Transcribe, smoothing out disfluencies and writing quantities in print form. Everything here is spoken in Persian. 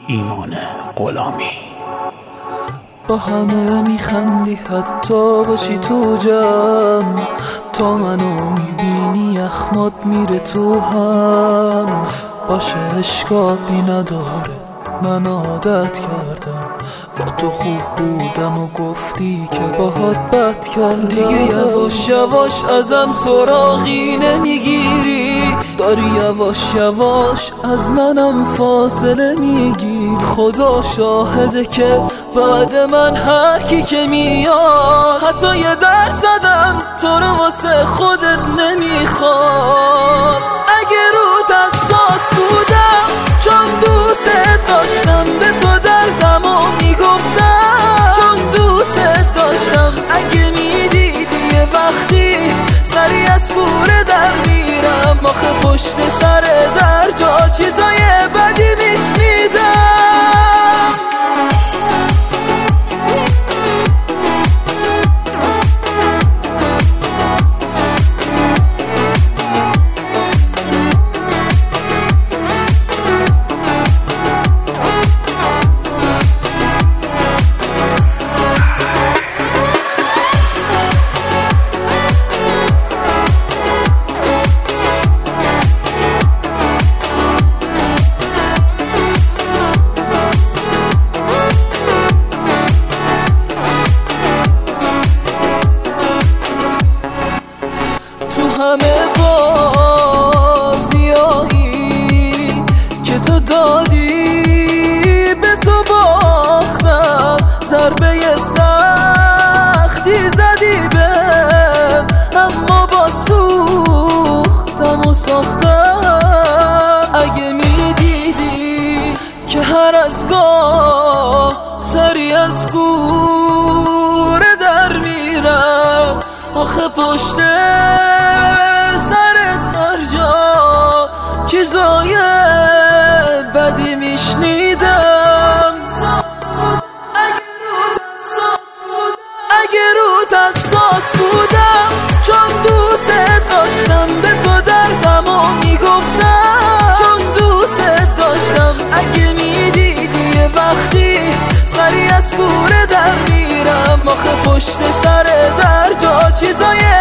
ایمان غلامی. با همه میخندی حتی باشی تو جمع، تا منو میبینی اخمات میره تو هم. باشه اشکالی نداره، من عادت کردم با تو خوب بودم و گفتی که باهات بد کردم. دیگه یواش یواش ازم سراغی نمیگیری، داری یواش یواش از منم فاصله میگیر. خدا شاهده که بعد من هر کی که میاد حتی یه درصدم تو رو واسه خودت نمیخواد. اگه روت حساس بودم چون دوست داشتم به تو دردمو میگفتم، چون دوست داشتم. اگه میدیدی یه وقتی سری از کوره در میرم، آخه پشت سر در جا چیزای بدی میشنیدم. همه بازیایی که تو دادی به تو باختم، ضربه سختی زدی بهم، اما با سوختم و ساختم. اگه میدیدی که هر از گاه سری از کوره در میرم، آخه پشت سرت هر جا چیزای بدی میشنیدم. اگه روت حساس بودم چون دوست داشتم به تو دردمو میگفتم، چون دوست داشتم. اگه میدیدی یه وقتی سری از کوره در میرم، آخه پشت سر در جا چیزای